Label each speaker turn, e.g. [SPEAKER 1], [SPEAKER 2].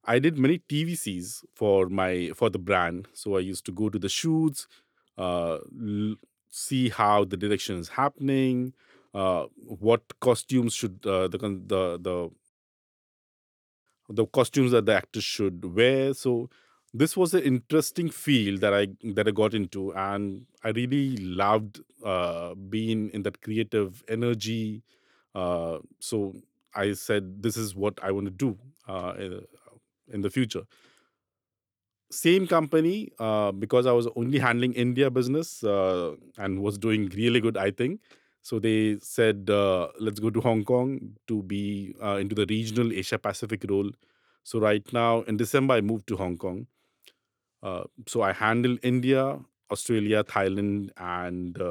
[SPEAKER 1] I did many TVCs for the brand. So I used to go to the shoots, uh, l- see how the direction is happening, what costumes should the costumes that the actors should wear. So this was an interesting field that I got into, and I really loved being in that creative energy. So I said, this is what I want to do in the future. Same company, because I was only handling India business and was doing really good, I think. So they said, let's go to Hong Kong to be into the regional Asia Pacific role. So right now in December, I moved to Hong Kong. So I handle India, Australia, Thailand, and